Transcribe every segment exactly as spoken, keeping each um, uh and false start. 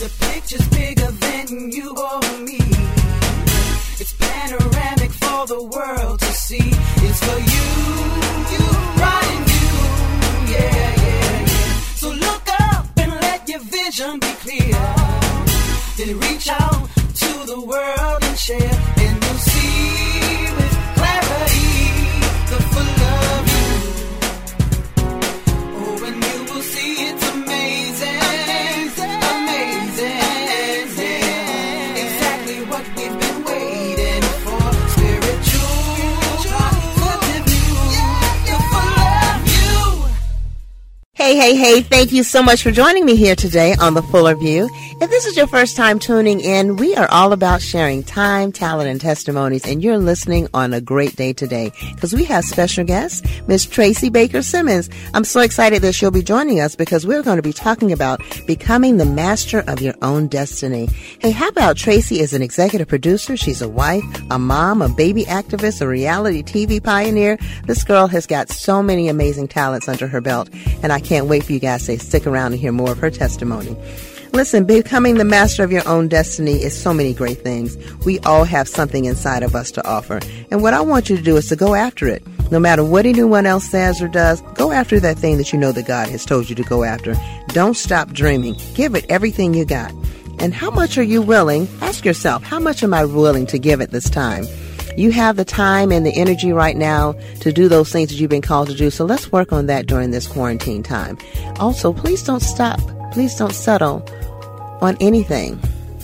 The picture's bigger than you or me. It's panoramic for the world to see. It's for you, you, right and you, yeah, yeah, yeah. So look up and let your vision be clear. Then reach out to the world and share, and you'll see with clarity the full of you. Oh, and you will see it's amazing, amazing, amazing. Exactly what we've been waiting for. Spiritual, positive news, the full of you. Hey, hey, hey, thank you so much for joining me here today on The Fuller View. If this is your first time tuning in, we are all about sharing time, talent, and testimonies, and you're listening on a great day today because we have special guest, Miss Tracy Baker Simmons. I'm so excited that she'll be joining us because we're going to be talking about becoming the master of your own destiny. Hey, how about Tracy is an executive producer? She's a wife, a mom, a baby activist, a reality T V pioneer. This girl has got so many amazing talents under her belt, and I can't wait for you guys to stick around and hear more of her testimony. Listen, becoming the master of your own destiny is so many great things. We all have something inside of us to offer. And what I want you to do is to go after it. No matter what anyone else says or does, go after that thing that you know that God has told you to go after. Don't stop dreaming. Give it everything you got. And how much are you willing? Ask yourself, how much am I willing to give it this time? You have the time and the energy right now to do those things that you've been called to do. So let's work on that during this quarantine time. Also, please don't stop. Please don't settle on anything.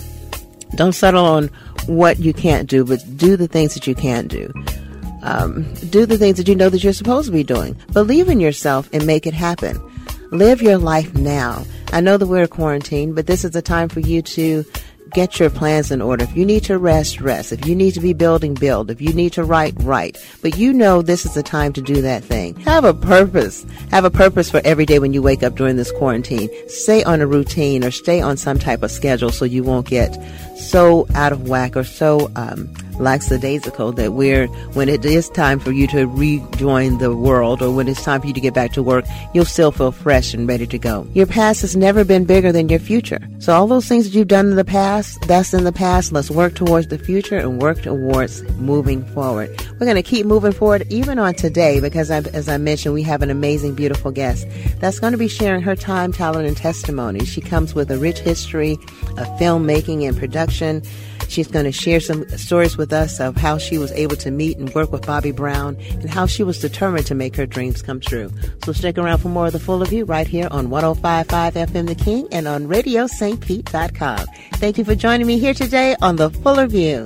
Don't settle on what you can't do, but do the things that you can do. Um, do the things that you know that you're supposed to be doing. Believe in yourself and make it happen. Live your life now. I know that we're quarantined, but this is a time for you to get your plans in order. If you need to rest, rest. If you need to be building, build. If you need to write, write. But you know this is the time to do that thing. Have a purpose. Have a purpose for every day when you wake up during this quarantine. Stay on a routine or stay on some type of schedule so you won't get so out of whack or so um, lackadaisical that we're, when it is time for you to rejoin the world or when it's time for you to get back to work, you'll still feel fresh and ready to go. Your past has never been bigger than your future. So all those things that you've done in the past, that's in the past. Let's work towards the future and work towards moving forward. We're going to keep moving forward even on today because, I, as I mentioned, we have an amazing, beautiful guest that's going to be sharing her time, talent, and testimony. She comes with a rich history of filmmaking and production. She's going to share some stories with us of how she was able to meet and work with Bobby Brown and how she was determined to make her dreams come true. So stick around for more of The Fuller View right here on one oh five point five F M The King and on radio st pete dot com. Thank you for joining me here today on The Fuller View.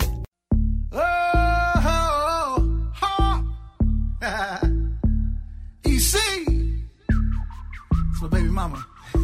Oh, oh, oh. E C, it's my baby mama.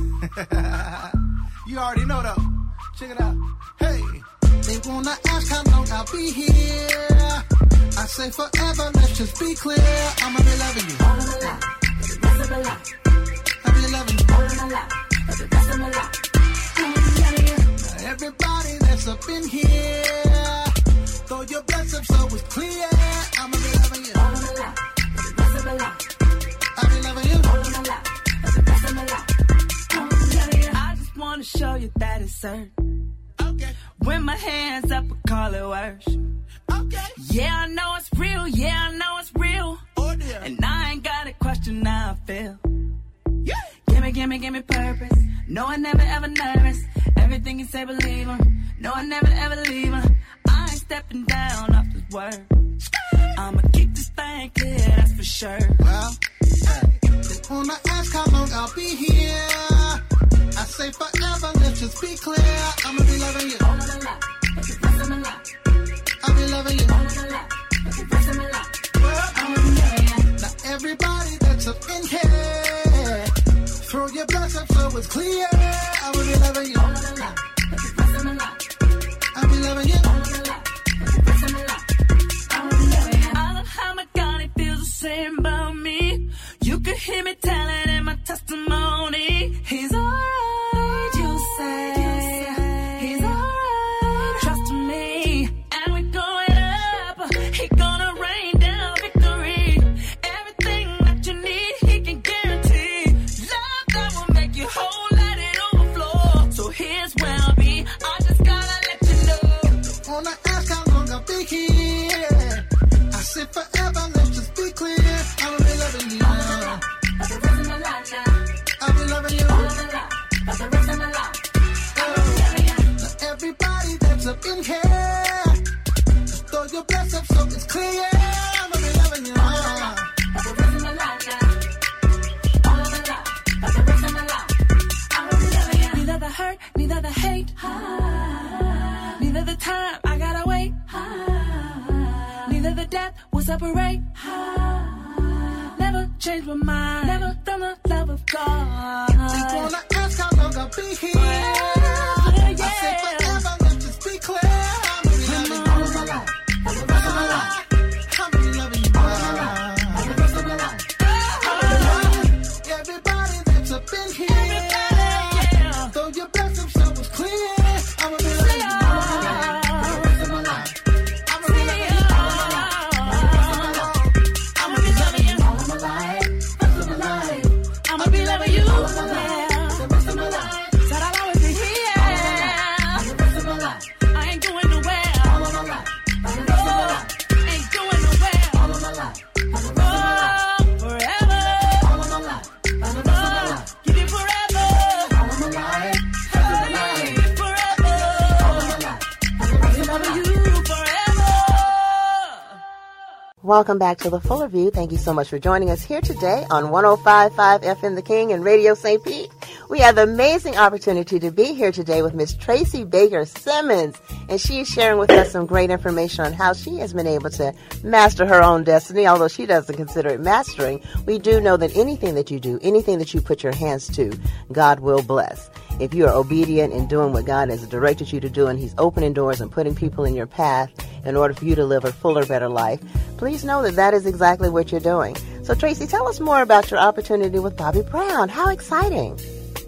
You already know though. Check it out. Hey, they wanna ask how long I'll be here. I say forever, let's just be clear. I'ma be loving you all of my life, for the rest of my life. I'll be loving you all of my life, for the rest of my life. I'ma be loving you. Now everybody that's up in here, throw your bless up so it's clear. I'ma be loving you all of my life, for the rest of my life. I'll be loving you all of my life, for the rest of my life. I'ma be loving you. I just wanna show you that it's certain. Okay. When my hands up, I call it worship. Okay. Yeah, I know it's real. Yeah, I know it's real. Oh dear. And I ain't got a question how I feel. Yeah. Gimme, gimme, gimme purpose. No, I never ever nervous. Everything you say, believe 'em. No, I never ever leave 'em. I ain't stepping down off this word. I'ma keep this thing clear, that's for sure. Well, hey, they wanna ask how long I'll be here. I say forever, let's just be clear. I'ma be loving you all of my life, for the rest of my life. I'll be loving you all of my life, for the rest of my life. Well, I'ma be loving you. Now everybody that's up in here, throw your bless up so it's clear. I'ma be loving you all of my life, for the rest of my life. I'll be loving you all of my life, for the rest of my life. I'ma be loving you. I love how my God, he feels the same about me. You could hear me telling in my testimony. He's alright, you say. He's alright, trust me. And we're going up. He gonna rain down victory. Everything that you need, he can guarantee. Love that will make you whole, let it overflow. So here's where I'll be. for the rest of my life. Now everybody that's up in here, just throw your bless up so it's clear. I'ma be loving you all for the rest of my life now. All of my life, for the rest of my life. I'ma be loving you. Neither the hurt, neither the hate, ah. Neither the time I gotta wait, ah. Neither the death will separate, ah. Never change my mind, never from the love of God. They wanna ask how long I'll be here. Yeah, yeah. I say forever, let's just be clear. I'm gonna be loving you all of my life, for the rest of my life. I'm gonna be loving you all of my life, for the rest of my life. Everybody that's up in here, yeah. Throw your blessings so it's clear. I'ma be loving you all of my life, for the rest of my life. I'ma be loving you all of my life, for the rest of my life. I'ma be loving you all of my life, rest of my life. I'ma be loving you all of my life, for the rest of my life. Said I'll always be here, for the rest of my life. I ain't going nowhere, all of my life, for the rest of my life. Ain't going nowhere, all of my life, for the rest of my life. Forever, all of my life, for the rest of my life. Give you forever, all of my life, rest of my life. Forever, all of my life, for the rest of my life. You forever. Welcome back to the Fuller View. Thank you so much for joining us here today on one oh five point five F M The King and Radio Saint Pete. We have the amazing opportunity to be here today with Miss Tracy Baker Simmons, and she is sharing with us some great information on how she has been able to master her own destiny. Although she doesn't consider it mastering, we do know that anything that you do, anything that you put your hands to, God will bless. If you are obedient in doing what God has directed you to do, and He's opening doors and putting people in your path in order for you to live a fuller, better life, please know that that is exactly what you're doing. So, Tracy, tell us more about your opportunity with Bobby Brown. How exciting.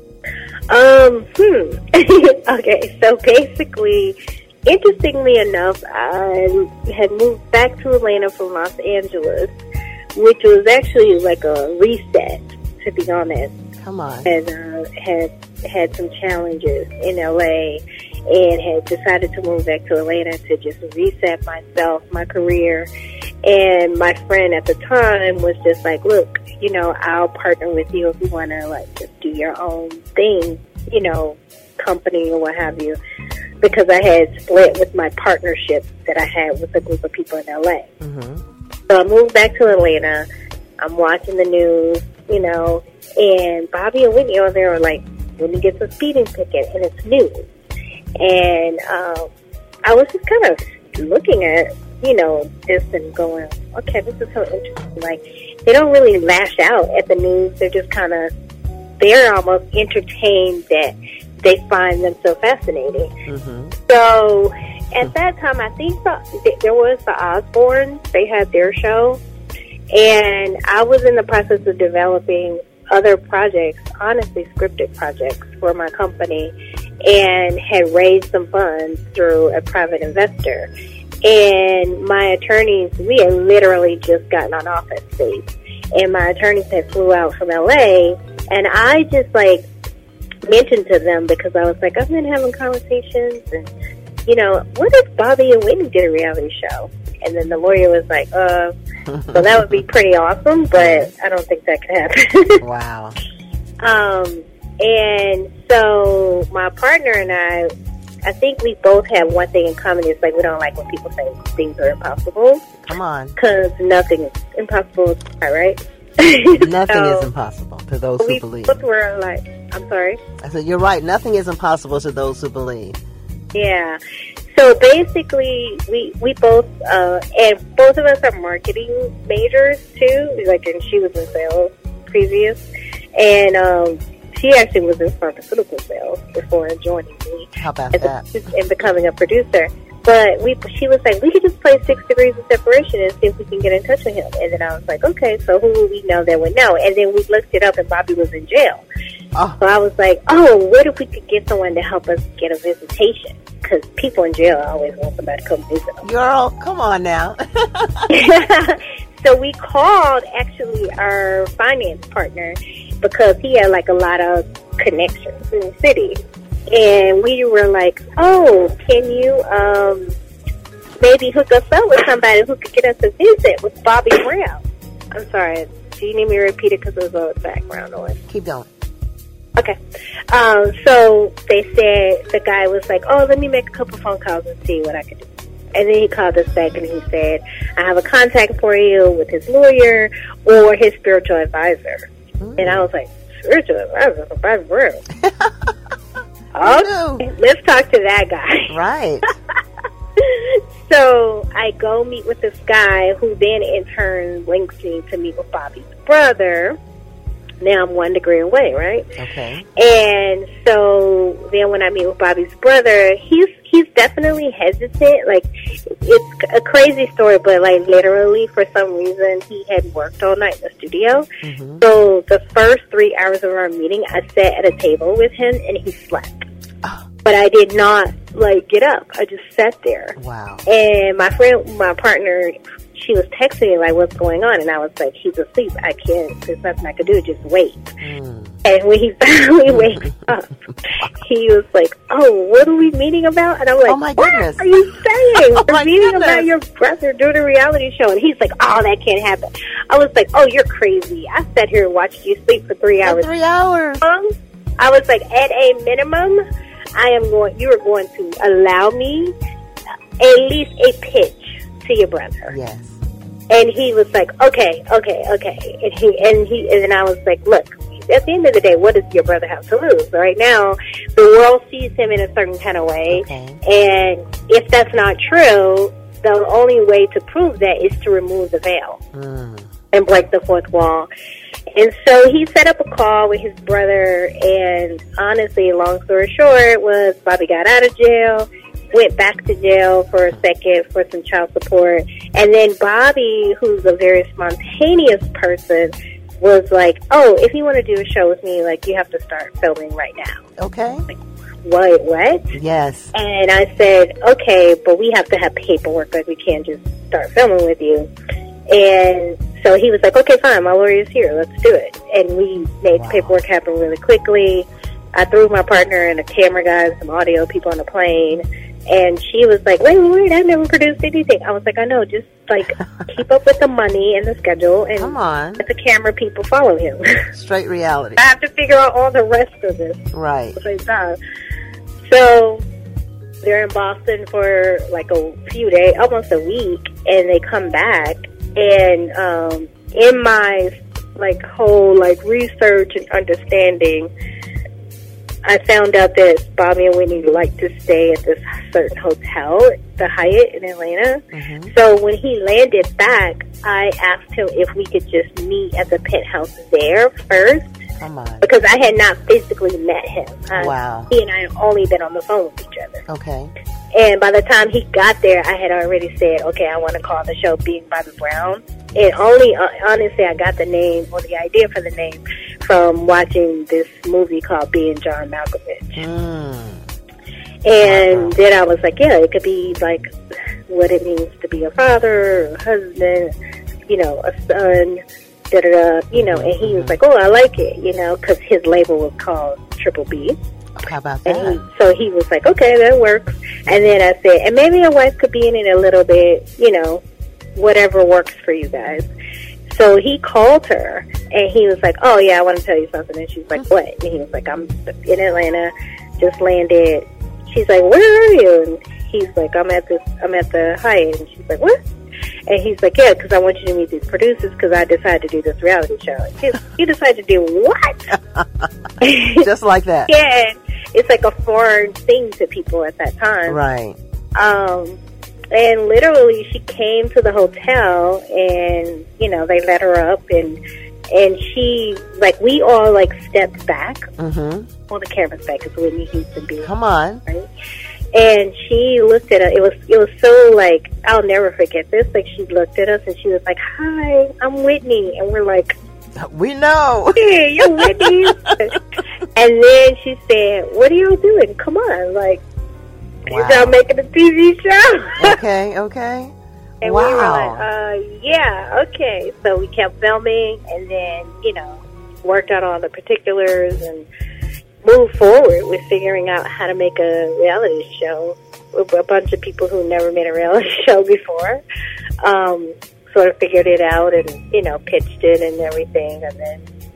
Um, hmm. Okay, so basically, interestingly enough, I had moved back to Atlanta from Los Angeles, which was actually like a reset, to be honest. Come on. And uh, had had some challenges in L A and had decided to move back to Atlanta to just reset myself, my career. And my friend at the time was just like, look, you know, I'll partner with you if you want to, like, just do your own thing, you know, company or what have you, because I had split with my partnership that I had with a group of people in L A. Mm-hmm. So I moved back to Atlanta. I'm watching the news, you know, and Bobby and Whitney over there are like, Whitney gets a speeding ticket, and it's new. And um, I was just kind of looking at, you know, this and going, okay, this is so interesting. Like, they don't really lash out at the news. They're just kind of, they're almost entertained that they find them so fascinating. Mm-hmm. So at that time, I think the, there was the Osbournes. They had their show. And I was in the process of developing other projects, honestly scripted projects for my company, and had raised some funds through a private investor. And my attorneys, we had literally just gotten on office space, and my attorneys had flew out from L A, and I just like mentioned to them, because I was like, I've been having conversations, and you know, what if Bobby and Whitney did a reality show? And then the lawyer was like, uh, so that would be pretty awesome, but I don't think that could happen. Wow. Um, and so my partner and I, I think we both have one thing in common. It's like we don't like when people say things are impossible. Come on. Because nothing is impossible, right? Nothing so is impossible to those we who believe. both were like, I'm sorry? I said, you're right. Nothing is impossible to those who believe. Yeah. So basically, we we both, uh, and both of us are marketing majors too. Like, and she was in sales previous, and um, she actually was in pharmaceutical sales before joining me. How about as that? A, and becoming a producer. But we, she was like, we could just play Six Degrees of Separation and see if we can get in touch with him. And then I was like, okay, so who would we know that would know? And then we looked it up, and Bobby was in jail. Oh. So I was like, oh, what if we could get someone to help us get a visitation? Because people in jail always want somebody to come visit them. Girl, come on now. So we called, actually, our finance partner, because he had, like, a lot of connections in the city. And we were like, oh, can you um, maybe hook us up with somebody who could get us a visit with Bobby Brown? I'm sorry. Do you need me to repeat it because there's a background noise? Keep going. Okay. Um, so they said, the guy was like, oh, let me make a couple phone calls and see what I can do. And then he called us back and he said, I have a contact for you with his lawyer or his spiritual advisor. Mm. And I was like, spiritual advisor for Bobby Brown? Okay, let's talk to that guy. Right. So I go meet with this guy who then in turn links me to meet with Bobby's brother. Now I'm one degree away, right? Okay. And so then when I meet with Bobby's brother, he's he's definitely hesitant. Like, it's a crazy story, but like literally for some reason he had worked all night in the studio. Mm-hmm. So the first three hours of our meeting, I sat at a table with him and he slept. Oh. But I did not like get up. I just sat there. Wow. And my friend, my partner, she was texting me like, what's going on? And I was like, he's asleep. I can't, there's nothing I can do. Just wait. Mm. And when he finally wakes up, he was like, oh, what are we meeting about? And I'm like, oh my goodness. What are you saying? Oh We're meeting goodness. about your brother doing a reality show. And he's like, oh, that can't happen. I was like, oh, you're crazy. I sat here and watched you sleep for three hours. For three hours. Um, I was like, at a minimum, I am going, you are going to allow me at least a pitch to your brother. Yes. And he was like, okay, okay, okay. And he, and he, and then I was like, look, at the end of the day, what does your brother have to lose? Right now, the world sees him in a certain kind of way. Okay. And if that's not true, the only way to prove that is to remove the veil mm. and break the fourth wall. And so he set up a call with his brother, and honestly, long story short, was Bobby got out of jail, went back to jail for a second for some child support, and then Bobby, who's a very spontaneous person, was like, oh, if you want to do a show with me, like, you have to start filming right now. Okay. Like, what, what? Yes. And I said, okay, but we have to have paperwork, like, we can't just start filming with you. And so he was like, okay, fine, my lawyer is here, let's do it. And we made wow. the paperwork happen really quickly. I threw my partner and a camera guy and some audio people on the plane. And she was like, wait, wait, I never produced anything. I was like, I know, just, like, keep up with the money and the schedule. And come on. let the camera people follow him. Straight reality. I have to figure out all the rest of this. Right. At the same time. So they're in Boston for, like, a few days, almost a week, and they come back. And um, in my, like, whole, like, research and understanding, I found out that Bobby and Whitney like to stay at this certain hotel, the Hyatt in Atlanta. Mm-hmm. So when he landed back, I asked him if we could just meet at the penthouse there first. Come on. Because I had not physically met him. I, wow. He and I had only been on the phone with each other. Okay. And by the time he got there, I had already said, okay, I want to call the show Being Bobby Brown. And only, uh, honestly, I got the name or the idea for the name from watching this movie called Being John Malkovich. Mm. And wow. then I was like, yeah, it could be like what it means to be a father, a husband, you know, a son, da da da, you know. And he was like, oh, I like it, you know, because his label was called Triple B. How about that? And he, so he was like, okay, that works. And then I said, and maybe a wife could be in it a little bit, you know, whatever works for you guys. So he called her, and he was like, oh, yeah, I want to tell you something. And she's like, what? And he was like, I'm in Atlanta, just landed. She's like, where are you? And he's like, I'm at this, I'm at the Hyatt. And she's like, what? And he's like, yeah, because I want you to meet these producers because I decided to do this reality show. And she, you decided to do what? Just like that. Yeah, it's like a foreign thing to people at that time. Right. Um, and literally she came to the hotel and, you know, they let her up and and she, like, we all, like, stepped back. Mm-hmm. Well, the camera's back because Whitney Houston being. Come on. Right? And she looked at us. It was, it was so, like, I'll never forget this. Like, she looked at us and she was like, hi, I'm Whitney. And we're like, we know. Hey, you're Whitney. And then she said, what are you doing? Come on, like, wow. You're making a T V show. Okay, okay. And wow. we were like, uh, yeah, okay. So we kept filming and then, you know, worked out all the particulars and moved forward with figuring out how to make a reality show with a bunch of people who never made a reality show before. Um, sort of figured it out and, you know, pitched it and everything. And then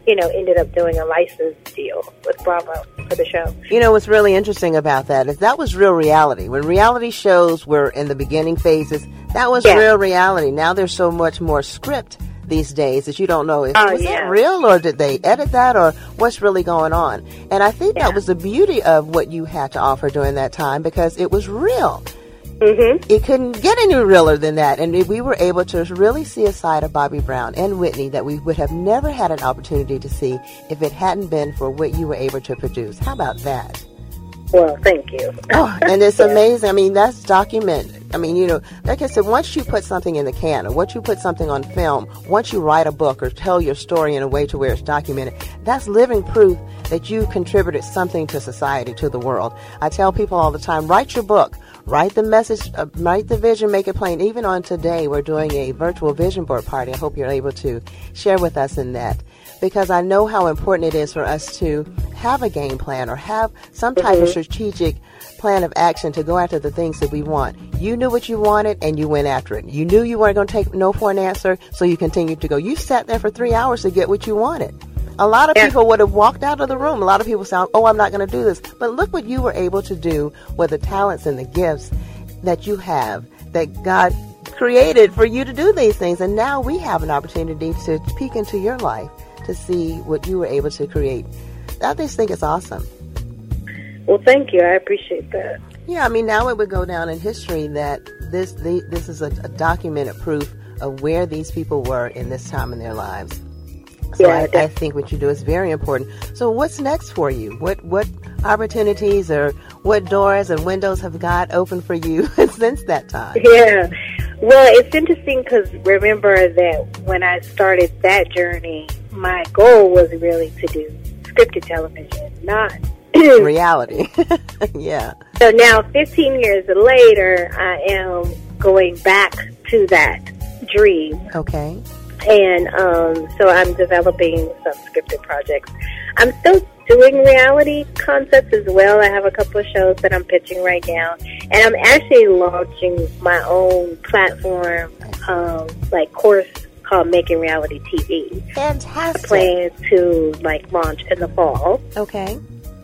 you know, ended up doing a license deal with Bravo for the show. You know, what's really interesting about that is that was real reality. When reality shows were in the beginning phases, that was yeah. real reality. Now there's so much more script these days that you don't know if oh, was yeah. that real or did they edit that or what's really going on. And I think yeah. that was the beauty of what you had to offer during that time because it was real. Mm-hmm. It couldn't get any realer than that. And we were able to really see a side of Bobby Brown and Whitney that we would have never had an opportunity to see if it hadn't been for what you were able to produce. How about that? Well, thank you. Oh, and it's yeah. amazing. I mean, that's documented. I mean, you know, like I said, once you put something in the can or once you put something on film, once you write a book or tell your story in a way to where it's documented, that's living proof that you contributed something to society, to the world. I tell people all the time, write your book. Write the message, uh, write the vision, make it plain. Even on today, we're doing a virtual vision board party. I hope you're able to share with us in that. Because I know how important it is for us to have a game plan or have some type mm-hmm. of strategic plan of action to go after the things that we want. You knew what you wanted and you went after it. You knew you weren't going to take no for an answer, so you continued to go. You sat there for three hours to get what you wanted. A lot of yeah. people would have walked out of the room. A lot of people say, oh, I'm not going to do this. But look what you were able to do with the talents and the gifts that you have, that God created for you to do these things. And now we have an opportunity to peek into your life to see what you were able to create. I just think it's awesome. Well, thank you. I appreciate that. Yeah, I mean, now it would go down in history that this the, this is a, a documented proof of where these people were in this time in their lives. So yeah, I, I think what you do is very important. So what's next for you? What what opportunities or what doors and windows have God opened for you since that time? Yeah. Well, it's interesting because remember that when I started that journey, my goal was really to do scripted television, not reality. Yeah. So now, fifteen years later, I am going back to that dream. Okay. And um, so I'm developing some scripted projects. I'm still doing reality concepts as well. I have a couple of shows that I'm pitching right now. And I'm actually launching my own platform, um, like course called Making Reality T V. Fantastic. I plan to like launch in the fall. Okay.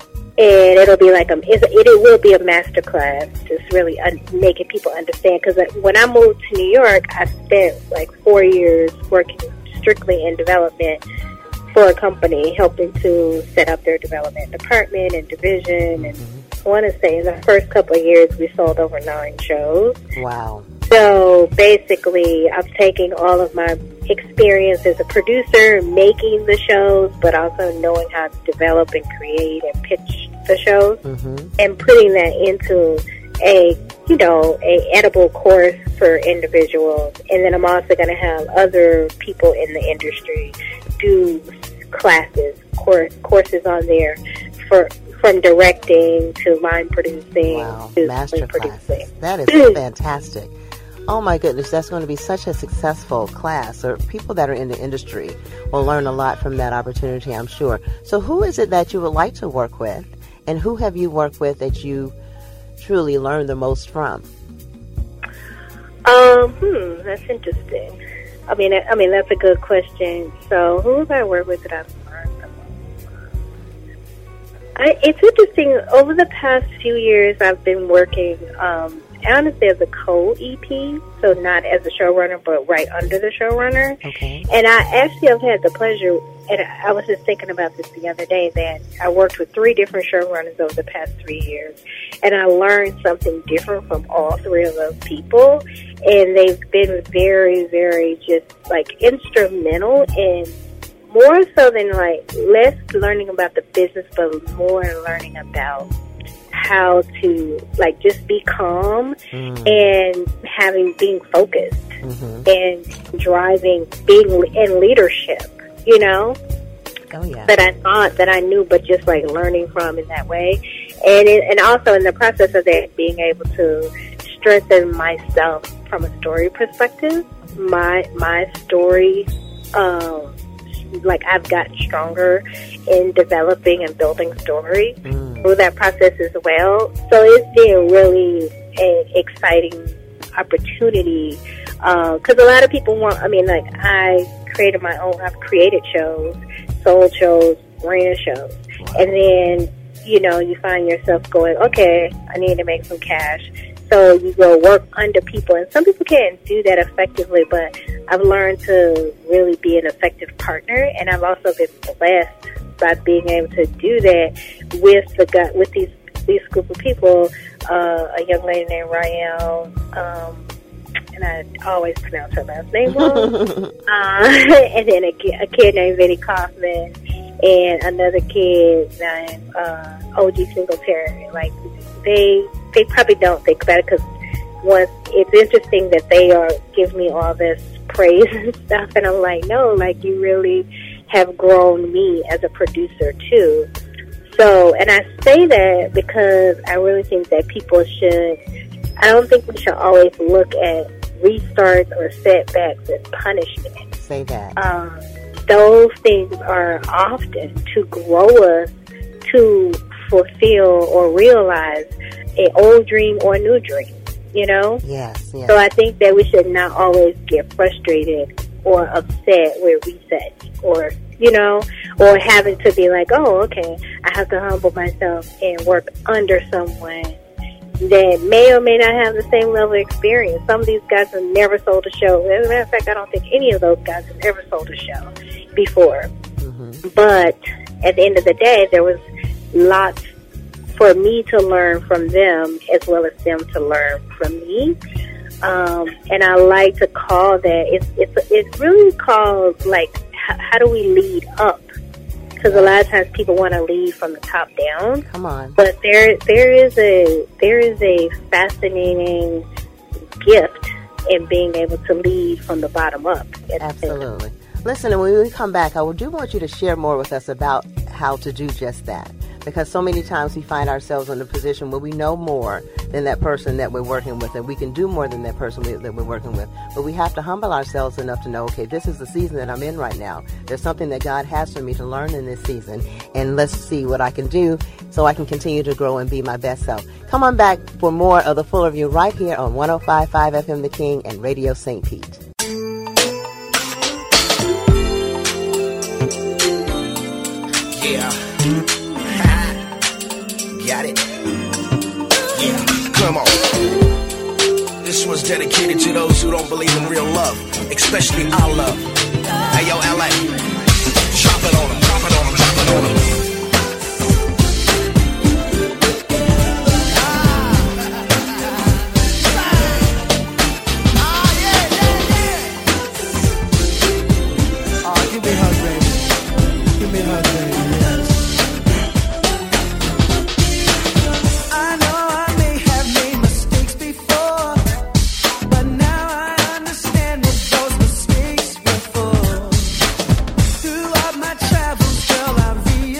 And it'll be like a, it, it will be a master class, just really un, making people understand. Because when I moved to New York, I spent like four years working strictly in development for a company, helping to set up their development department and division. And I want to say in the first couple of years, we sold over nine shows. Wow. So basically, I'm taking all of my experience as a producer, making the shows, but also knowing how to develop and create and pitch the shows, mm-hmm. and putting that into a, you know, a edible course for individuals. And then I'm also going to have other people in the industry do classes, course, courses on there for from directing to line producing. Wow, to master producing. Classes. That is fantastic. Oh my goodness, that's going to be such a successful class, or people that are in the industry will learn a lot from that opportunity, I'm sure. So who is it that you would like to work with, and who have you worked with that you truly learned the most from? Um, hmm, that's interesting. I mean, I, I mean that's a good question. So who have I worked with that I've learned the most from? I, it's interesting. Over the past few years, I've been working um, honestly as a co-E P, so not as a showrunner, but right under the showrunner. Okay. And I actually have had the pleasure, and I was just thinking about this the other day, that I worked with three different showrunners over the past three years, and I learned something different from all three of those people, and they've been very, very just, like, instrumental in more so than, like, less learning about the business, but more learning about how to, like, just be calm mm. and having, being focused mm-hmm. and driving, being in leadership, you know? Oh, yeah. That I thought that I knew, but just, like, learning from in that way. And it, and also in the process of that, being able to strengthen myself from a story perspective. My, my story, um, like, I've gotten stronger in developing and building story mm. through that process as well. So it's been really an exciting opportunity because uh, a lot of people want, I mean, like, I created my own, I've created shows, sold shows, ran shows. And then, you know, you find yourself going, okay, I need to make some cash. So you go work under people. And some people can't do that effectively, but I've learned to really be an effective partner. And I've also been blessed by being able to do that with the guy, with these these group of people. Uh, a young lady named Rael, um, and I always pronounce her last name wrong. uh, and then a, a kid named Vinny Kaufman, and another kid named uh, O G Singletary. Like they, they probably don't think about it because once it's interesting that they are give me all this praise and stuff, and I'm like, no, like you really have grown me as a producer too. So, and I say that because I really think that people should, I don't think we should always look at restarts or setbacks as punishment. Say that. Um, those things are often to grow us to fulfill or realize an old dream or a new dream, you know? Yes, yes. So I think that we should not always get frustrated or upset with resets or, you know, or having to be like, oh, okay, I have to humble myself and work under someone that may or may not have the same level of experience. Some of these guys have never sold a show. As a matter of fact, I don't think any of those guys have ever sold a show before. Mm-hmm. But at the end of the day, there was lots for me to learn from them as well as them to learn from me. Um, and I like to call that, it's, it's, it's really called, like, h- how do we lead up? Because a lot of times people want to lead from the top down. Come on. But there, there is a, there is a fascinating gift in being able to lead from the bottom up. Absolutely. Listen, and when we come back, I do want you to share more with us about how to do just that. Because so many times we find ourselves in a position where we know more than that person that we're working with, and we can do more than that person we, that we're working with. But we have to humble ourselves enough to know, okay, this is the season that I'm in right now. There's something that God has for me to learn in this season, and let's see what I can do so I can continue to grow and be my best self. Come on back for more of The Fuller View right here on one oh five point five F M The King and Radio Saint Pete. Yeah. Got it? Yeah, come on. This one's dedicated to those who don't believe in real love, especially our love. Hey, yo, L A, drop it on them, drop it on them, drop it on them. Oh, give me a hug, baby. Give me a hug, baby. Throughout my travels, girl, I realized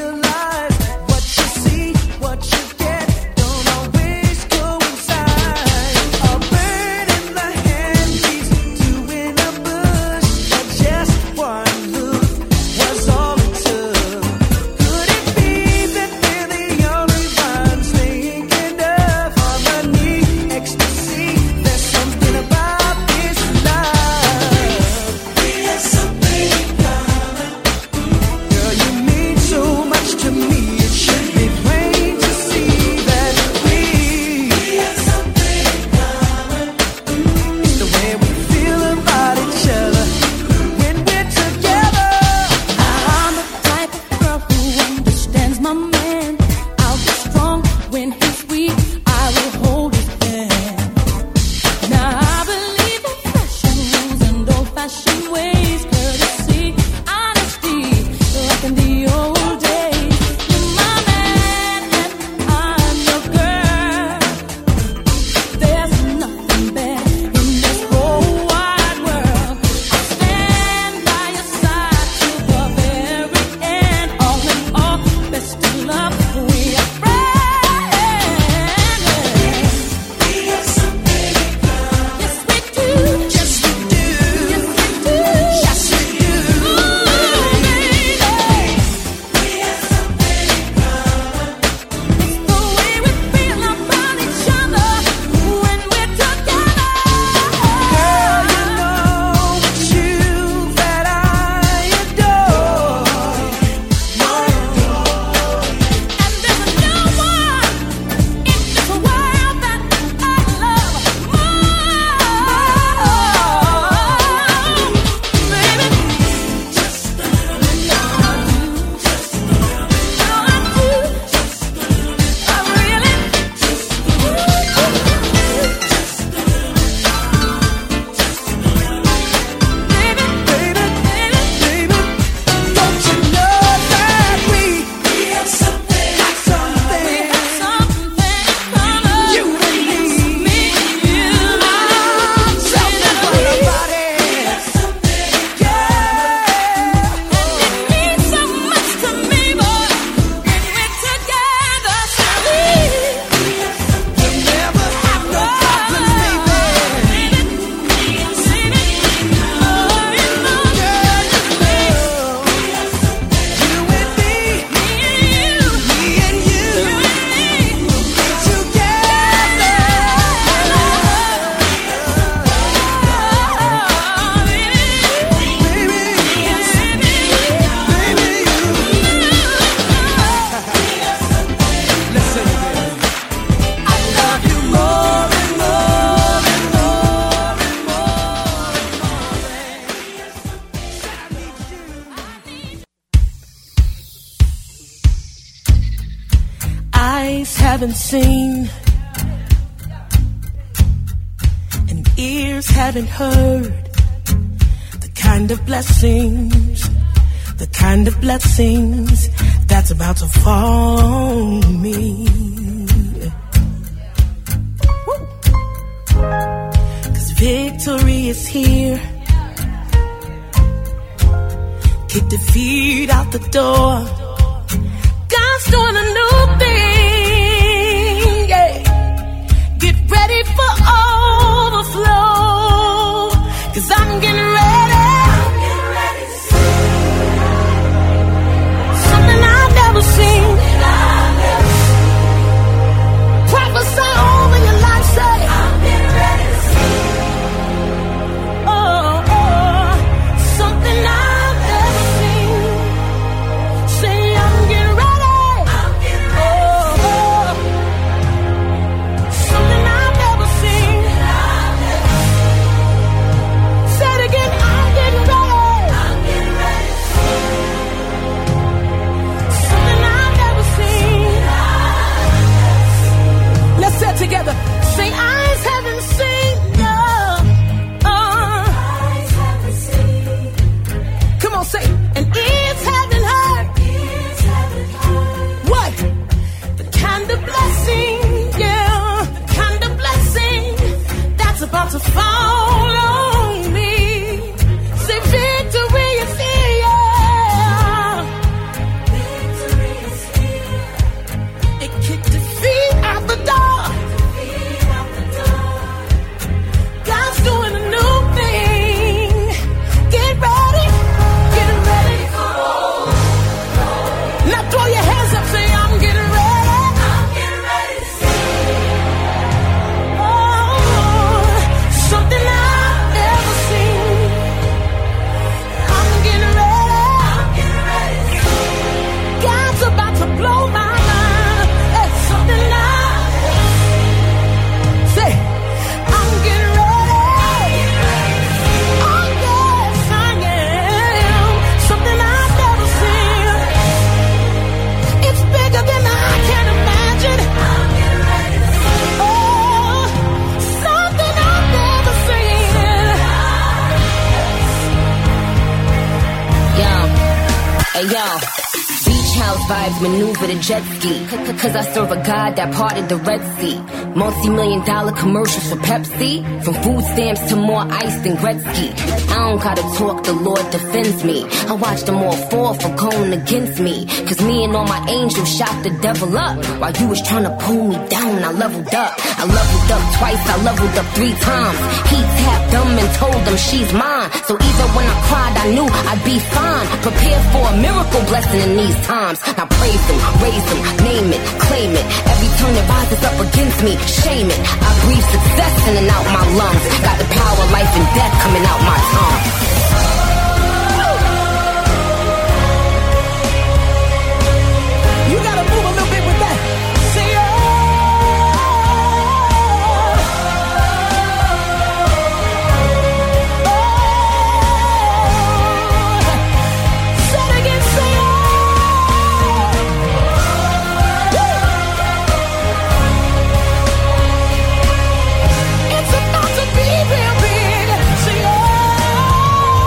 haven't seen, and ears haven't heard the kind of blessings, the kind of blessings that's about to fall on me. Woo. 'Cause victory is here. Kick defeat out the door. God's doing a new thing, yeah. Get ready for overflow, 'cause I'm getting ready. I'm getting ready to see something I've never seen. I've never seen. Prophesy over your life, say I'm getting ready to see. Oh, oh, something I've never seen. Say I'm getting ready. Together, say eyes haven't seen, no. Uh, eyes haven't seen. Come on, say, and ears haven't heard. Ears haven't heard. What? The kind of blessing, yeah, the kind of blessing that's about to fall on me. Say victory is here. Victory is here. It kicked defeat out the door. Doing a new thing. Get ready, get ready. Now throw your hands up, say I'm getting ready. I'm getting ready to see. Oh, something I've never seen. I'm getting ready. I'm getting ready to see. God's about to blow my mind. It's something I've never seen. Say, I'm getting ready. Hey yo, beach house vibes maneuver the jet ski. Cause I serve a God that parted the Red Sea. Multi-million dollar commercials for Pepsi. From food stamps to more ice than Gretzky. I don't gotta talk, the Lord defends me. I watch them all fall for going against me. Cause me and all my angels shot the devil up. While you was trying to pull me down, I leveled up. I leveled up twice, I leveled up three times. He tapped them and told them she's mine. So even when I cried, I knew I'd be fine. Prepare for a miracle blessing in these times. Now praise him, raise him, name it, claim it. Every tongue that rises up against me, shame it. I breathe success in and out my lungs. Got the power of life and death coming out my tongue. You gotta move a little bit with that. Say oh. It's about to be real big. Say, oh.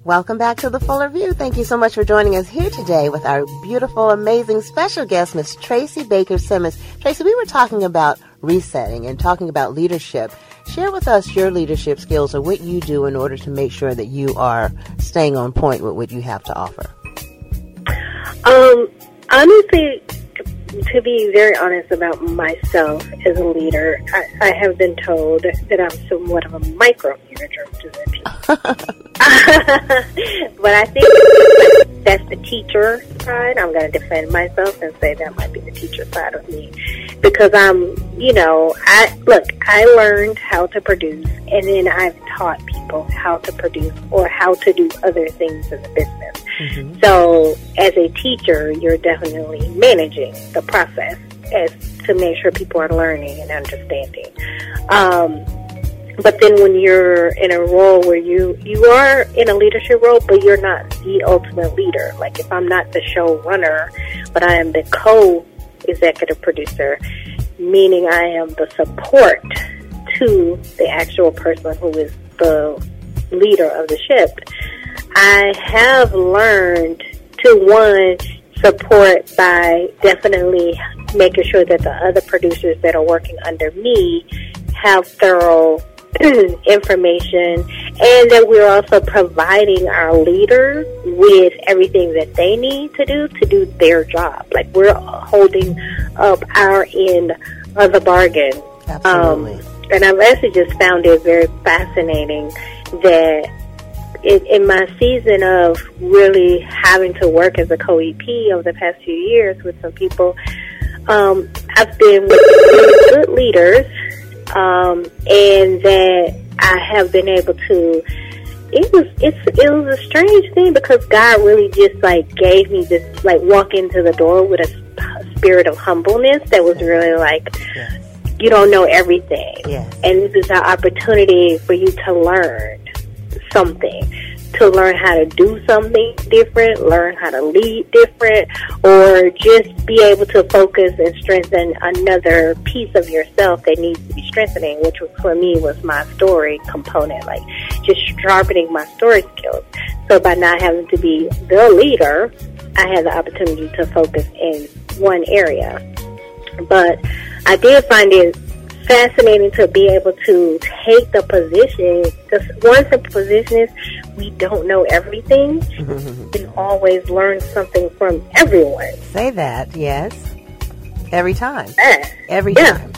Welcome back to The Fuller View. Thank you so much for joining us here today with our beautiful, amazing special guest, Miss Tracy Baker Simmons. Tracy, we were talking about resetting and talking about leadership. Share with us your leadership skills or what you do in order to make sure that you are staying on point with what you have to offer. Um, honestly, to be very honest about myself as a leader, I, I have been told that I'm somewhat of a micromanager, which is interesting. But I think that's the teacher side. I'm going to defend myself and say that might be the teacher side of me. Because I'm, you know, I look, I learned how to produce, and then I've taught people how to produce or how to do other things in the business. Mm-hmm. So as a teacher, you're definitely managing the process as to make sure people are learning and understanding. Um, but then when you're in a role where you, you are in a leadership role, but you're not the ultimate leader. Like if I'm not the showrunner, but I am the co-executive producer, meaning I am the support to the actual person who is the leader of the ship. I have learned to, one, support by definitely making sure that the other producers that are working under me have thorough information, and that we're also providing our leaders with everything that they need to do to do their job. Like we're holding up our end of the bargain. Absolutely. Um, and I've actually just found it very fascinating that In, in my season of really having to work as a co-E P over the past few years with some people, um, I've been with really good leaders, um, and that I have been able to. It was it's it was a strange thing because God really just like gave me this like walk into the door with a spirit of humbleness that was really like. Yes. You don't know everything, yes. And this is an opportunity for you to learn something, to learn how to do something different, learn how to lead different, or just be able to focus and strengthen another piece of yourself that needs to be strengthening, which was, for me was my story component, like just sharpening my story skills. So by not having to be the leader, I had the opportunity to focus in one area. But I did find it fascinating to be able to take the position. The one simple position is we don't know everything. Mm-hmm. We always learn something from everyone. Say that, yes. Every time. Yeah. Every yeah. time.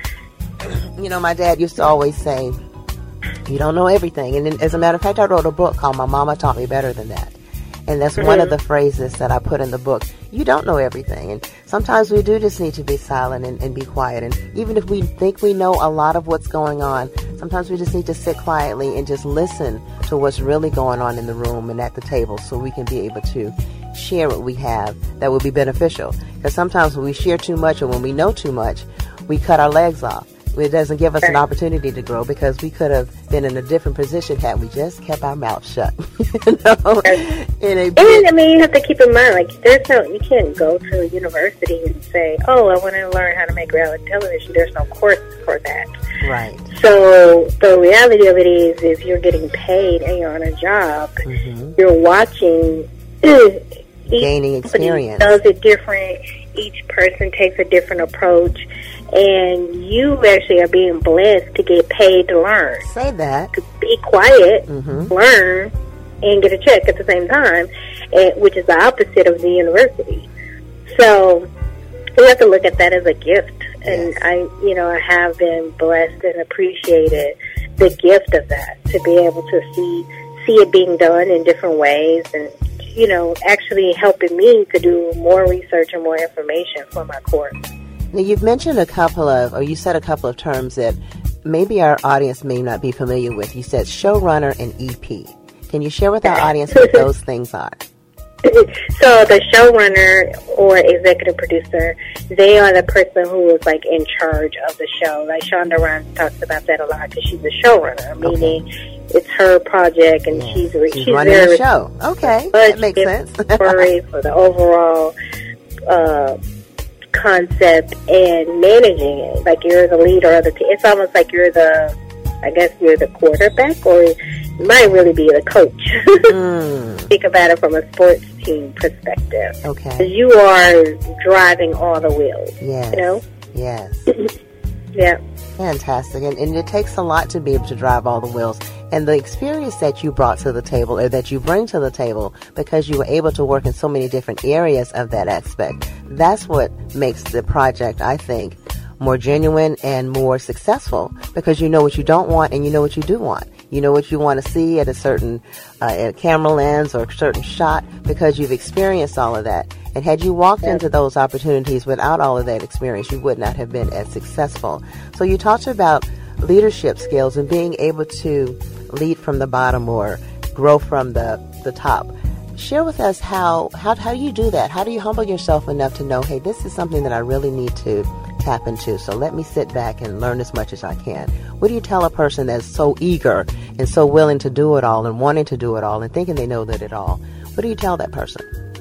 You know, my dad used to always say, you don't know everything. And then, as a matter of fact, I wrote a book called My Mama Taught Me Better Than That. And that's mm-hmm. one of the phrases that I put in the book. You don't know everything. And sometimes we do just need to be silent and, and be quiet. And even if we think we know a lot of what's going on, sometimes we just need to sit quietly and just listen to what's really going on in the room and at the table so we can be able to share what we have that will be beneficial. Because sometimes when we share too much or when we know too much, we cut our legs off. It doesn't give us an opportunity to grow because we could have been in a different position had we just kept our mouth shut. you know? in a and I mean, you have to keep in mind, like, there's no, you can't go to a university and say, oh, I want to learn how to make reality television. There's no course for that. Right. So the reality of it is, is you're getting paid and you're on a job. Mm-hmm. You're watching. Gaining experience. Does it different. Each person takes a different approach. And you actually are being blessed to get paid to learn. Say that. To be quiet, mm-hmm. learn, and get a check at the same time, and, which is the opposite of the university. So we have to look at that as a gift. And yes. I, you know, I have been blessed and appreciated the gift of that, to be able to see see it being done in different ways, and you know, actually helping me to do more research and more information for my course. Now, you've mentioned a couple of, or you said a couple of terms that maybe our audience may not be familiar with. You said showrunner and E P. Can you share with our audience what those things are? So the showrunner or executive producer, they are the person who is like in charge of the show. Like Shonda Rhimes talks about that a lot because she's a showrunner, meaning okay. it's her project and yeah. she's she's, she's running the show. Okay, that makes sense. For the overall uh, concept and managing it, like you're the leader of the team. It's almost like you're the I guess you're the quarterback, or you might really be the coach. mm. Think about it from a sports team perspective. Okay. You are driving all the wheels. Yes. You know? Yes. Yeah. Fantastic. And, and it takes a lot to be able to drive all the wheels. And the experience that you brought to the table, or that you bring to the table, because you were able to work in so many different areas of that aspect, that's what makes the project, I think, more genuine and more successful, because you know what you don't want and you know what you do want. You know what you want to see at a certain uh, at a camera lens or a certain shot, because you've experienced all of that. And had you walked yes. into those opportunities without all of that experience, you would not have been as successful. So you talked about leadership skills and being able to lead from the bottom or grow from the, the top. Share with us how, how, how do you do that? How do you humble yourself enough to know, hey, this is something that I really need to tap into, so let me sit back and learn as much as I can? What do you tell a person that's so eager and so willing to do it all and wanting to do it all and thinking they know that it all? What do you tell that person?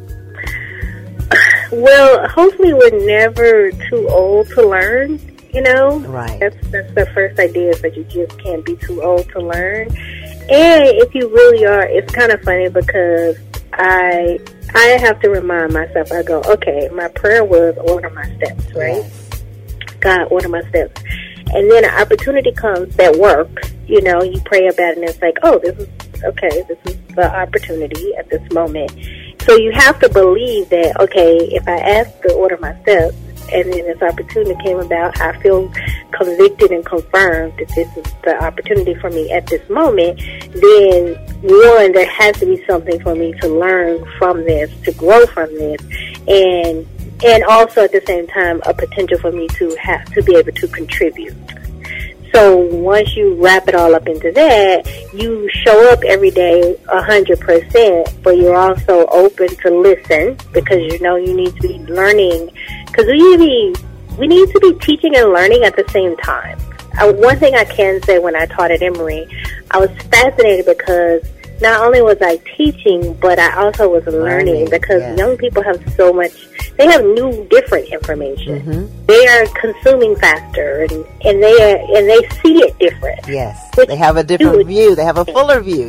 Well, hopefully we're never too old to learn, you know? Right. That's, that's the first idea, is that you just can't be too old to learn. And if you really are, it's kind of funny because I I have to remind myself, I go, okay, my prayer was order my steps, right? Yes. God, order my steps. And then an opportunity comes that works, you know, you pray about it and it's like, oh, this is, okay, this is the opportunity at this moment. So you have to believe that, okay, if I ask to order my steps and then this opportunity came about, I feel convicted and confirmed that this is the opportunity for me at this moment, then one, there has to be something for me to learn from this, to grow from this, and and also at the same time a potential for me to have to be able to contribute. So once you wrap it all up into that, you show up every day a hundred percent, but you're also open to listen, because you know you need to be learning, because we need to be, we need to be teaching and learning at the same time. Uh, one thing I can say, when I taught at Emory, I was fascinated because not only was I teaching, but I also was learning, learning because yes. young people have so much, they have new, different information. Mm-hmm. They are consuming faster, and, and they are, and they see it different. Yes, they have a different view. They have a fuller view.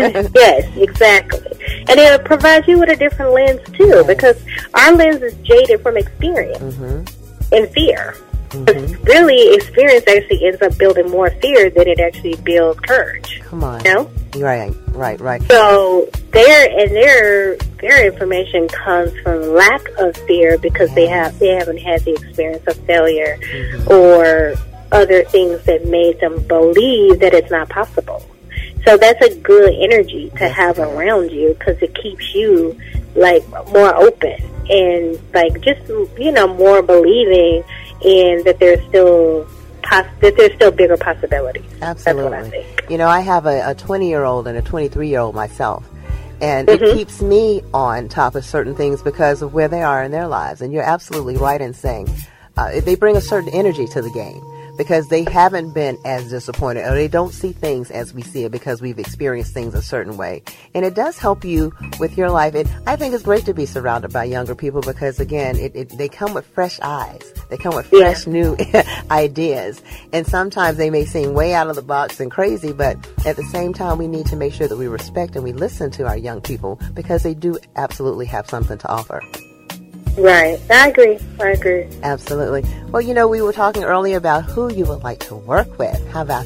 Yes, exactly. And it provides you with a different lens, too, yes. because our lens is jaded from experience mm-hmm. and fear. Mm-hmm. Really, experience actually ends up building more fear than it actually builds courage. Come on. You know? Right, right, right. So their and their their information comes from lack of fear, because yes. they have they haven't had the experience of failure mm-hmm. or other things that made them believe that it's not possible. So that's a good energy to yes, have around you, because it keeps you like more open and like just you know more believing in that there's still poss- that there's still bigger possibilities. Absolutely. That's what I think. You know, I have a twenty-year-old and a twenty-three-year-old myself, and mm-hmm. it keeps me on top of certain things because of where they are in their lives. And you're absolutely right in saying uh, they bring a certain energy to the game, because they haven't been as disappointed, or they don't see things as we see it because we've experienced things a certain way. And it does help you with your life. And I think it's great to be surrounded by younger people, because, again, it, it, they come with fresh eyes. They come with fresh, yeah. new ideas. And sometimes they may seem way out of the box and crazy, but at the same time, we need to make sure that we respect and we listen to our young people, because they do absolutely have something to offer. Right. I agree. I agree. Absolutely. Well, you know, we were talking earlier about who you would like to work with. How about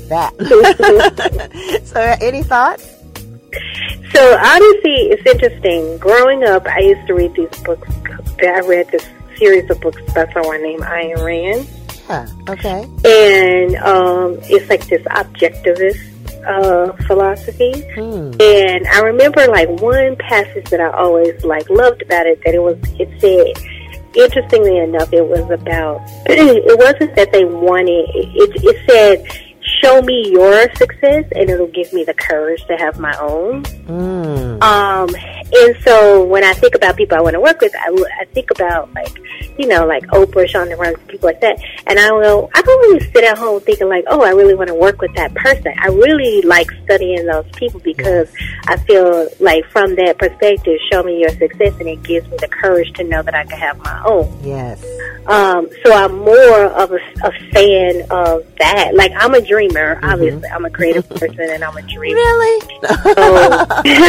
that? So, any thoughts? So, honestly, it's interesting. Growing up, I used to read these books. I read this series of books by someone named Ayn Rand. Huh. Okay. And um, it's like this objectivist uh, philosophy. Hmm. And I remember like one passage that I always like loved about it, that it was, it said, interestingly enough, it was about, it wasn't that they wanted, it, it said, show me your success and it'll give me the courage to have my own. Mm. Um, and so when I think about people I want to work with, I, I think about like you know, like Oprah, Shonda Rhimes, people like that. And I will, I don't really sit at home thinking like, oh, I really want to work with that person. I really like studying those people because I feel like from that perspective, show me your success, and it gives me the courage to know that I can have my own. Yes. Um, so I'm more of a, a fan of that. Like, I'm a dreamer, mm-hmm. obviously. I'm a creative person, and I'm a dreamer. Really? So,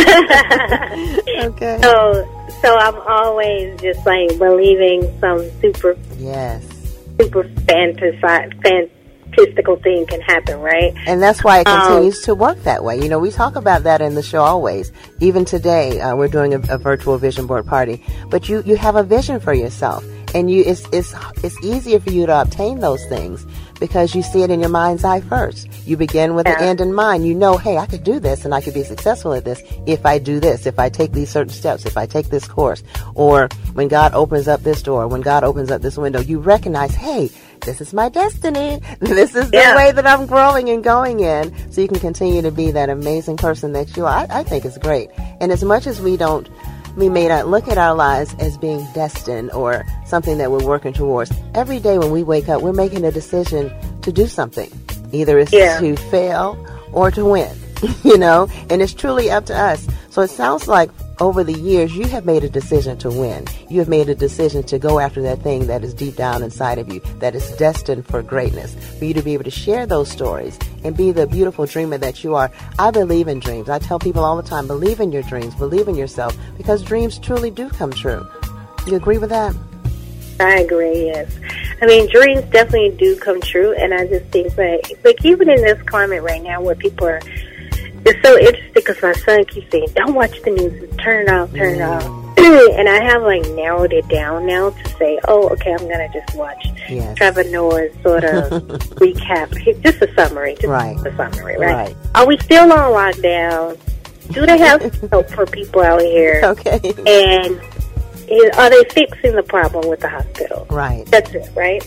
okay. So, so I'm always just, like, believing some super, yes, super fantasi- fantastical thing can happen, right? And that's why it continues um, to work that way. You know, we talk about that in the show always. Even today, uh, we're doing a, a virtual vision board party. But you, you have a vision for yourself. And you, it's, it's, it's easier for you to obtain those things because you see it in your mind's eye first. You begin with yeah. the end in mind. You know, hey, I could do this and I could be successful at this if I do this, if I take these certain steps, if I take this course. Or when God opens up this door, when God opens up this window, you recognize, hey, this is my destiny. This is the yeah. way that I'm growing and going in. So you can continue to be that amazing person that you are. I, I think it's great. And as much as we don't, we may not look at our lives as being destined or something that we're working towards. Every day when we wake up, we're making a decision to do something. Either it's yeah. to fail or to win, you know, and it's truly up to us. So it sounds like over the years, you have made a decision to win. You have made a decision to go after that thing that is deep down inside of you, that is destined for greatness, for you to be able to share those stories and be the beautiful dreamer that you are. I believe in dreams. I tell people all the time, believe in your dreams, believe in yourself, because dreams truly do come true. You agree with that? I agree, yes. I mean, dreams definitely do come true, and I just think that, like, even in this climate right now where people are, it's so interesting because my son keeps saying, don't watch the news, turn it off, turn it off. And I have, like, narrowed it down now to say, oh, okay, I'm going to just watch yes. Trevor Noah's sort of recap. Just a summary. Just right. a summary, right? right? Are we still on lockdown? Do they have help for people out here? Okay. And is, are they fixing the problem with the hospital? Right. That's it, right?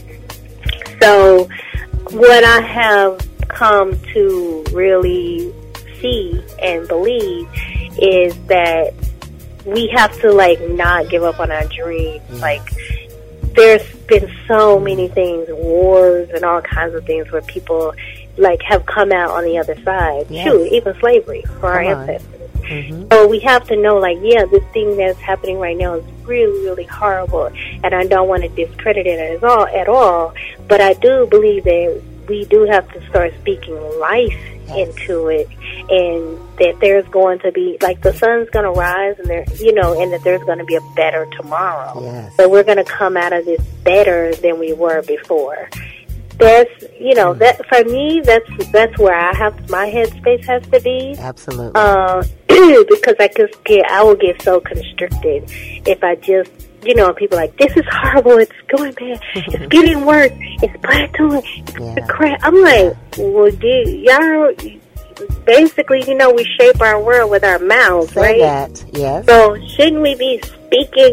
So what I have come to really see and believe is that we have to, like, not give up on our dreams. Mm. Like, there's been so many things, wars and all kinds of things where people, like, have come out on the other side. Yes. Shoot, even slavery for come our ancestors. Mm-hmm. So we have to know, like, yeah, this thing that's happening right now is really, really horrible, and I don't want to discredit it at all, at all. But I do believe that we do have to start speaking life yes. into it, and that there's going to be, like, the sun's going to rise, and there, you know, and that there's going to be a better tomorrow. Yes. So we're going to come out of this better than we were before. That's, you know, mm. that for me, that's that's where I have my headspace has to be. Absolutely. Uh, because I just get, I will get so constricted if I just, you know, people are like, this is horrible, it's going bad, it's getting worse, it's plateauing, it's yeah. crap. I'm like, well, dude, y'all, basically, you know, we shape our world with our mouths, Say right? That, yes. So shouldn't we be speaking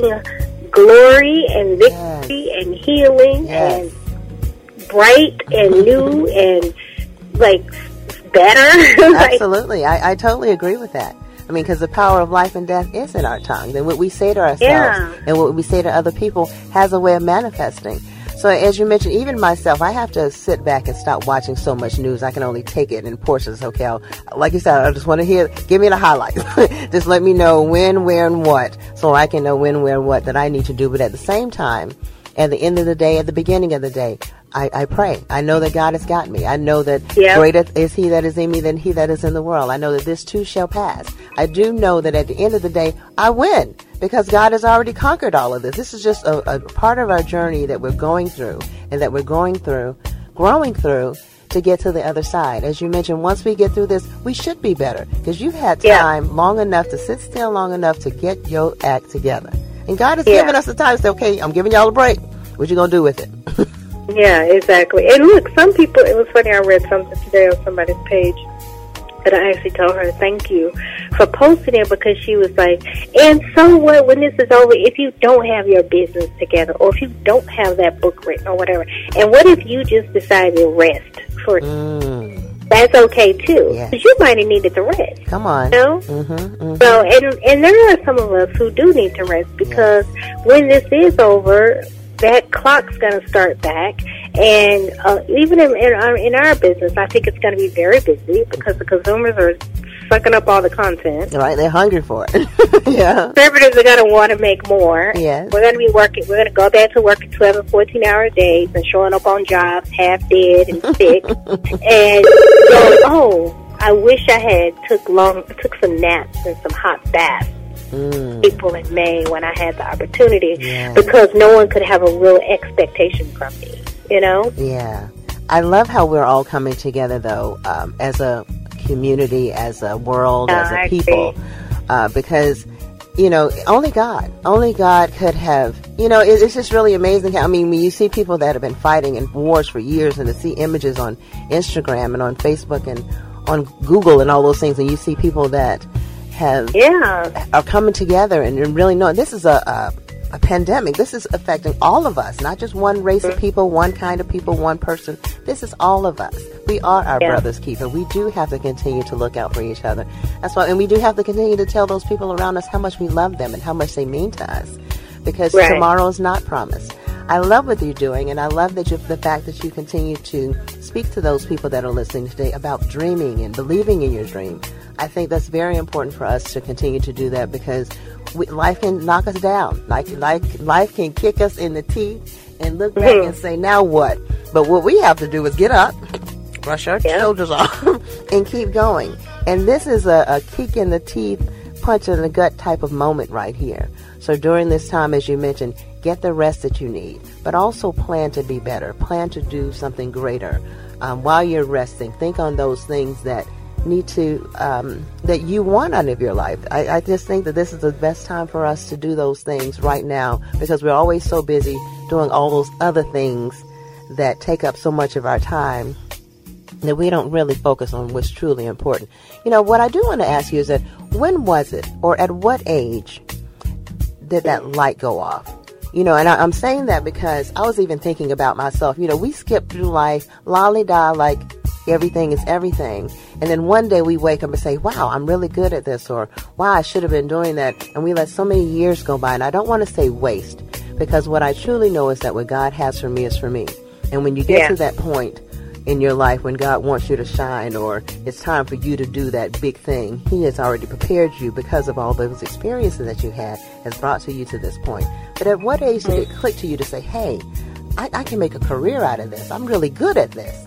glory and victory yes. and healing yes. and bright and new and, like, better? Like, absolutely. I, I totally agree with that. I mean, because the power of life and death is in our tongue. And what we say to ourselves yeah. and what we say to other people has a way of manifesting. So as you mentioned, even myself, I have to sit back and stop watching so much news. I can only take it in portions. Okay, I'll, like you said, I just want to hear, give me the highlights. Just let me know when, where, and what, so I can know when, where, and what that I need to do. But at the same time, at the end of the day, at the beginning of the day, I, I pray. I know that God has got me. I know that yep. greater is He that is in me than he that is in the world. I know that this too shall pass. I do know that at the end of the day, I win because God has already conquered all of this. This is just a, a part of our journey that we're going through and that we're going through, growing through to get to the other side. As you mentioned, once we get through this, we should be better because you've had time yeah. long enough to sit still long enough to get your act together. And God has yeah. given us the time to say, okay, I'm giving y'all a break. What you going to do with it? Yeah, exactly. And look, some people, it was funny, I read something today on somebody's page that I actually told her thank you for posting it because she was like, and so what when this is over, if you don't have your business together or if you don't have that book written or whatever, and what if you just decide to rest for mm. That's okay too, because yes. you might have needed to rest. Come on. You know? Mm-hmm, mm-hmm. So, and, and there are some of us who do need to rest because yes. when this is over, that clock's going to start back. And uh, even in, in, our, in our business, I think it's going to be very busy because the consumers are sucking up all the content. Right, they're hungry for it. Yeah. Conservatives are going to want to make more. Yes. We're going to be working, we're going to go back to working twelve and fourteen hour days and showing up on jobs half dead and sick. And going, oh, I wish I had took long, took some naps and some hot baths. Mm. April and May when I had the opportunity, yeah. because no one could have a real expectation from me, you know? Yeah. I love how we're all coming together, though, um, as a community, as a world, no, as a I people, uh, because, you know, only God, only God could have, you know, it, it's just really amazing how, I mean, when you see people that have been fighting in wars for years and to see images on Instagram and on Facebook and on Google and all those things, and you see people that have yeah. are coming together and really knowing this is a, a a pandemic. This is affecting all of us, not just one race of people, one kind of people, one person. This is all of us. We are our yeah. brother's keeper. We do have to continue to look out for each other. That's why, and we do have to continue to tell those people around us how much we love them and how much they mean to us, because right. tomorrow is not promised. I love what you're doing, and I love that you, the fact that you continue to speak to those people that are listening today about dreaming and believing in your dream. I think that's very important for us to continue to do that, because we, life can knock us down. Like, like life can kick us in the teeth and look back mm-hmm. and say, now what? But what we have to do is get up, brush our yeah. shoulders off, and keep going. And this is a, a kick in the teeth, punch in the gut type of moment right here. So during this time, as you mentioned, get the rest that you need, but also plan to be better. Plan to do something greater. Um, while you're resting, think on those things that need to, um, that you want out of your life. I, I just think that this is the best time for us to do those things right now, because we're always so busy doing all those other things that take up so much of our time that we don't really focus on what's truly important. You know, what I do want to ask you is that when was it, or at what age did that light go off? You know, and I, I'm saying that because I was even thinking about myself. You know, we skip through life, lolly-da, like everything is everything. And then one day we wake up and say, wow, I'm really good at this, or wow, I should have been doing that. And we let so many years go by. And I don't want to say waste, because what I truly know is that what God has for me is for me. And when you get yeah. to that point in your life when God wants you to shine, or it's time for you to do that big thing, He has already prepared you because of all those experiences that you had, has brought to you to this point. But at what age did it click to you to say, hey, I, I can make a career out of this. I'm really good at this.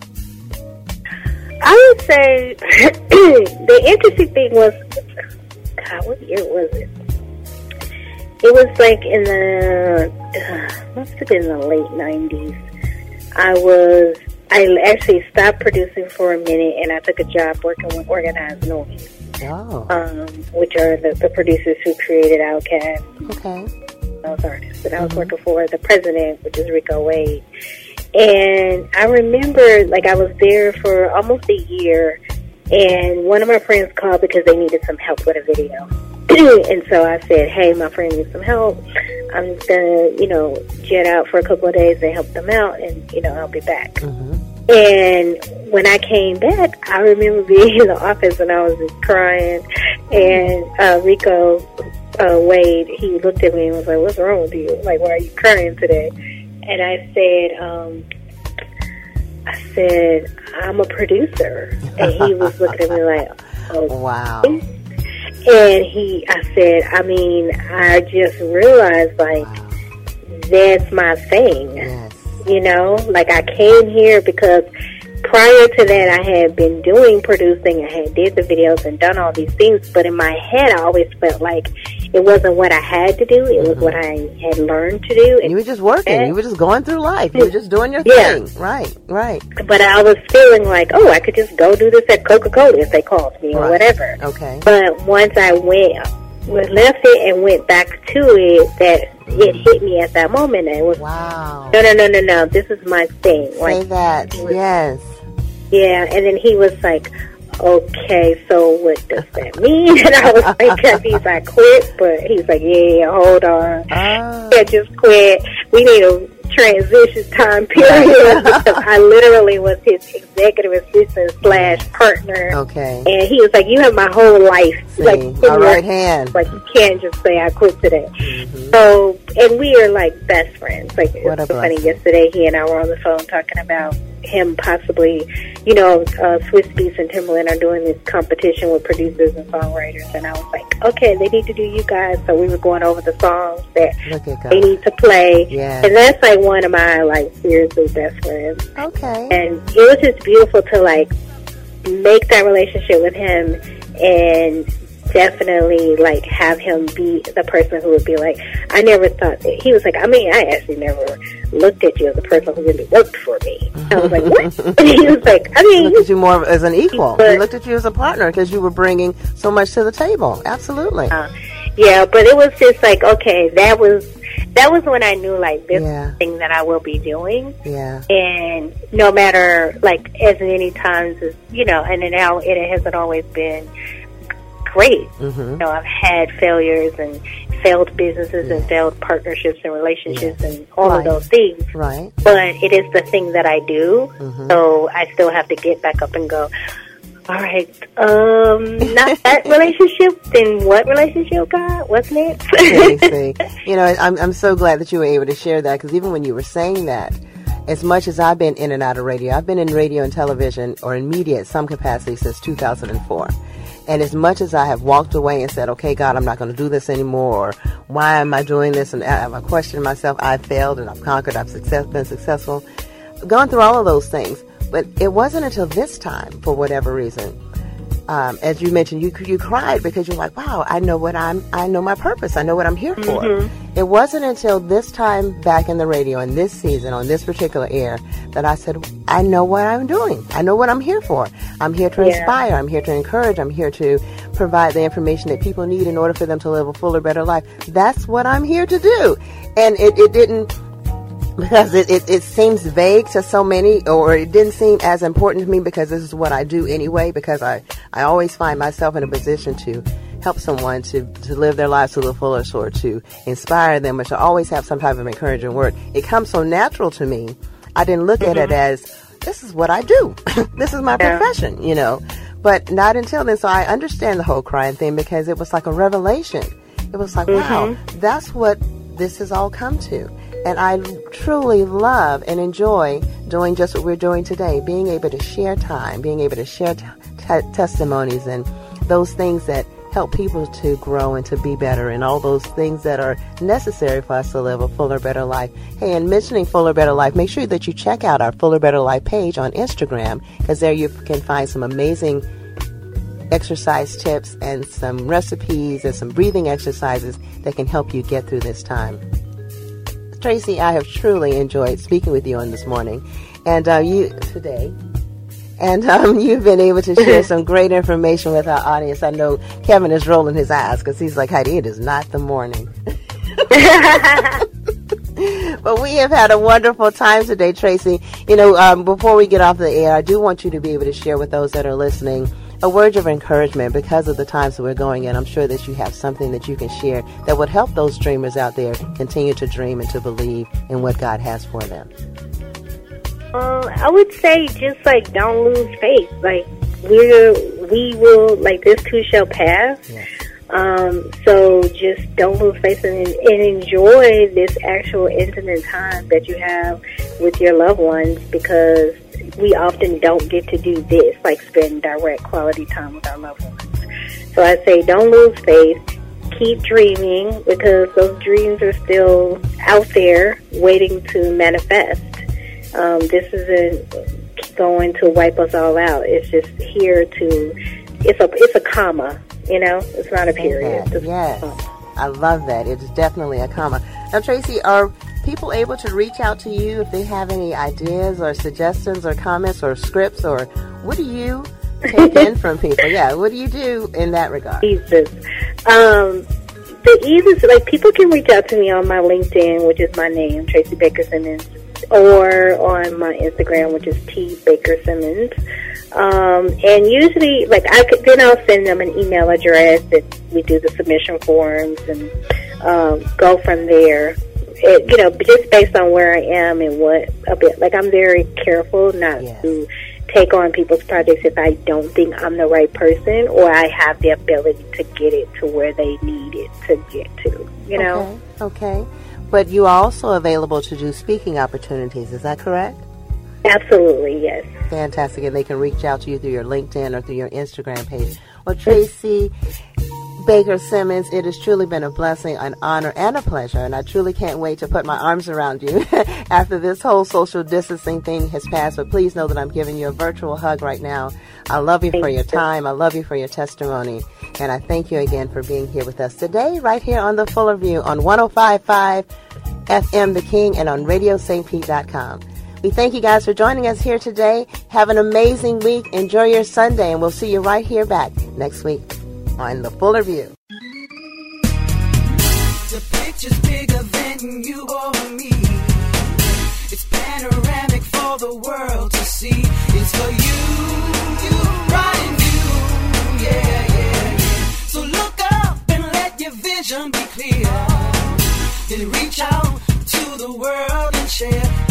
I would say the interesting thing was, God, what year was it? It was like in the, uh, must have been in the late nineties. I was, I actually stopped producing for a minute, and I took a job working with Organized Noise, oh. um, which are the, the producers who created Outkast. Okay. Those artists. And I was mm-hmm. working for the president, which is Rico Wade. And I remember, like, I was there for almost a year, and one of my friends called because they needed some help with a video. And so I said, hey, my friend needs some help. I'm just going to, you know, jet out for a couple of days and help them out, and, you know, I'll be back. Mm-hmm. And when I came back, I remember being in the office and I was just crying. And uh, Rico uh, Wade, he looked at me and was like, what's wrong with you? Like, why are you crying today? And I said, um, I said, I'm a producer. And he was looking at me like, oh, wow. And he, I said, I mean, I just realized, like, wow. that's my thing. Yes. You know, like, I came here because prior to that, I had been doing producing. I had did the videos and done all these things. But in my head, I always felt like it wasn't what I had to do. It was mm-hmm. what I had learned to do. And you were just working. You were just going through life. You were just doing your yeah. thing. Right, right. But I was feeling like, oh, I could just go do this at Coca-Cola if they called me or right. whatever. Okay. But once I went, left it and went back to it, that it hit me at that moment. And it was, wow. no, no, no, no, no. This is my thing. Say like, that. was, yes. Yeah. And then he was like, okay, so what does that mean? And I was like, that means I quit. But he's like, yeah, hold on. Oh. Yeah, just quit. We need to transition time period because I literally was his executive assistant slash partner. Okay. And he was like, "You have my whole life." See, like my right hand. Like, you can't just say I quit today. Mm-hmm. So, and we are like best friends. Like, What it a was so funny. blessing. Yesterday, he and I were on the phone talking about him possibly, you know, uh, Swiss Beats and Timberland are doing this competition with producers and songwriters. And I was like, okay, they need to do you guys. So we were going over the songs that Look at God. they need to play. Yes. And that's like one of my, like, seriously best friends. Okay. And it was just beautiful to, like, make that relationship with him and definitely, like, have him be the person who would be like, I never thought that. He was like, I mean, I actually never looked at you as a person who really worked for me. I was like, what? And he was like, I mean, He looked at you more as an equal. But- He looked at you as a partner because you were bringing so much to the table. Absolutely. uh, yeah, but it was just like, okay, that was that was when I knew, like, this Yeah. thing that I will be doing. Yeah. And no matter, like, as many times as, you know, and now it hasn't always been great. Mm-hmm. You know, I've had failures and failed businesses and failed partnerships and relationships and all Right. of those things. Right. But it is the thing that I do, Mm-hmm. so I still have to get back up and go, all right, um, not that relationship, then what relationship, God? What's next? Tracy. You know, I'm I'm so glad that you were able to share that because even when you were saying that, as much as I've been in and out of radio, I've been in radio and television or in media at some capacity since two thousand four. And as much as I have walked away and said, okay, God, I'm not going to do this anymore, or why am I doing this? And I, I questioned myself, I've failed and I've conquered, I've success, been successful, gone through all of those things. But it wasn't until this time, for whatever reason, um, as you mentioned, you you cried because you're like, wow, I know what I'm, I know my purpose, I know what I'm here for. Mm-hmm. It wasn't until this time back in the radio, in this season, on this particular air, that I said, I know what I'm doing. I know what I'm here for. I'm here to Yeah. inspire. I'm here to encourage. I'm here to provide the information that people need in order for them to live a fuller, better life. That's what I'm here to do. And it, it didn't, because it, it, it seems vague to so many, or it didn't seem as important to me because this is what I do anyway, because I, I always find myself in a position to help someone to, to live their lives to the fullest, or to inspire them, or to always have some type of encouraging word. It comes so natural to me. I didn't look Mm-hmm. at it as, this is what I do. This is my Yeah. profession, you know. But not until then. So I understand the whole crying thing because it was like a revelation. It was like, Mm-hmm. wow, that's what this has all come to. And I truly love and enjoy doing just what we're doing today, being able to share time, being able to share t- t- testimonies and those things that help people to grow and to be better, and all those things that are necessary for us to live a fuller, better life. Hey, and mentioning Fuller Better Life, make sure that you check out our Fuller Better Life page on Instagram, because there you can find some amazing exercise tips and some recipes and some breathing exercises that can help you get through this time. Tracy, I have truly enjoyed speaking with you on this morning, and uh, you today. And um, you've been able to share some great information with our audience. I know Kevin is rolling his eyes because he's like, Heidi, it is not the morning. But we have had a wonderful time today, Tracy. You know, um, before we get off the air, I do want you to be able to share with those that are listening a word of encouragement because of the times that we're going in. I'm sure that you have something that you can share that would help those dreamers out there continue to dream and to believe in what God has for them. Um, I would say just, like, don't lose faith. Like, we're, we will, like, this too shall pass. Yes. Um, so just don't lose faith and, and enjoy this actual intimate time that you have with your loved ones, because we often don't get to do this, like spend direct quality time with our loved ones. So I say don't lose faith. Keep dreaming, because those dreams are still out there waiting to manifest. Um, this isn't going to wipe us all out. It's just here to, it's a, it's a comma, you know? It's not a period. That. Yes. I love that. It's definitely a comma. Now, Tracy, are people able to reach out to you if they have any ideas or suggestions or comments or scripts, or what do you take in from people? Yeah, what do you do in that regard? Jesus. Um, the easiest, like, people can reach out to me on my LinkedIn, which is my name, Tracy Baker Simmons, or on my Instagram, which is T Baker Simmons. Um, and usually, like, I could, then I'll send them an email address that we do the submission forms and um, go from there. it, you know, just based on where I am and what a bit, like I'm very careful not Yes. to take on people's projects if I don't think I'm the right person or I have the ability to get it to where they need it to get to, you know? Okay, okay. But you are also available to do speaking opportunities, is that correct? Absolutely, yes. Fantastic, and they can reach out to you through your LinkedIn or through your Instagram page. Well, Tracy Baker Simmons, it has truly been a blessing, an honor, and a pleasure, and I truly can't wait to put my arms around you after this whole social distancing thing has passed. But please know that I'm giving you a virtual hug right now. I love you for your time. I love you for your testimony, and I thank you again for being here with us today, right here on The Fuller View on one oh five point five F M The King and on radio st pete dot com. We thank you guys for joining us here today. Have an amazing week. Enjoy your Sunday, and we'll see you right here back next week on The Fuller View. The picture's bigger than you or me. It's panoramic for the world to see. It's for you, you, right and you, yeah, yeah, yeah. So look up and let your vision be clear. Then reach out to the world and share.